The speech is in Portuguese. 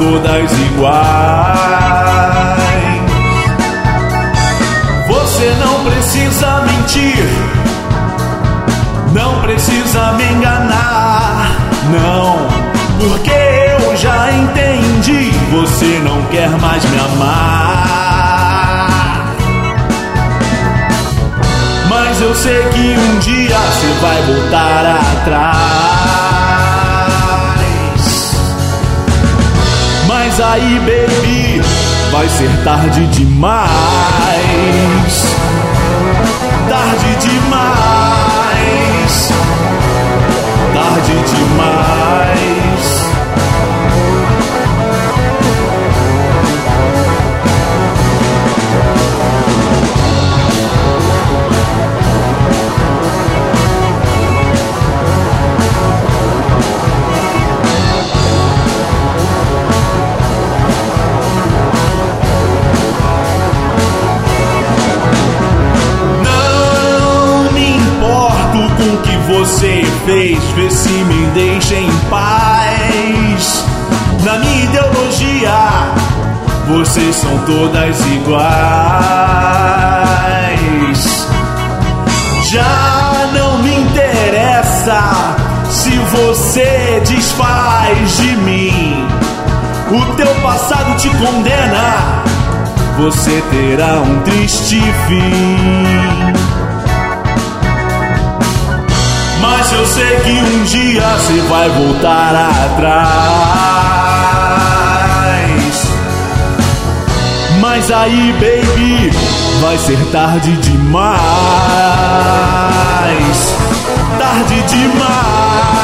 todas iguais. Você não precisa mentir, não precisa me enganar, não, porque eu já entendi, você não quer mais me amar. Mas eu sei que um dia você vai voltar atrás. Mas aí, baby, vai ser tarde demais. Tarde demais. Tarde demais. Você fez, vê se me deixa em paz. Na minha ideologia, vocês são todas iguais. Já não me interessa se você desfaz de mim. O teu passado te condena, você terá um triste fim. Mas eu sei que um dia você vai voltar atrás. Mas aí, baby, vai ser tarde demais. Tarde demais.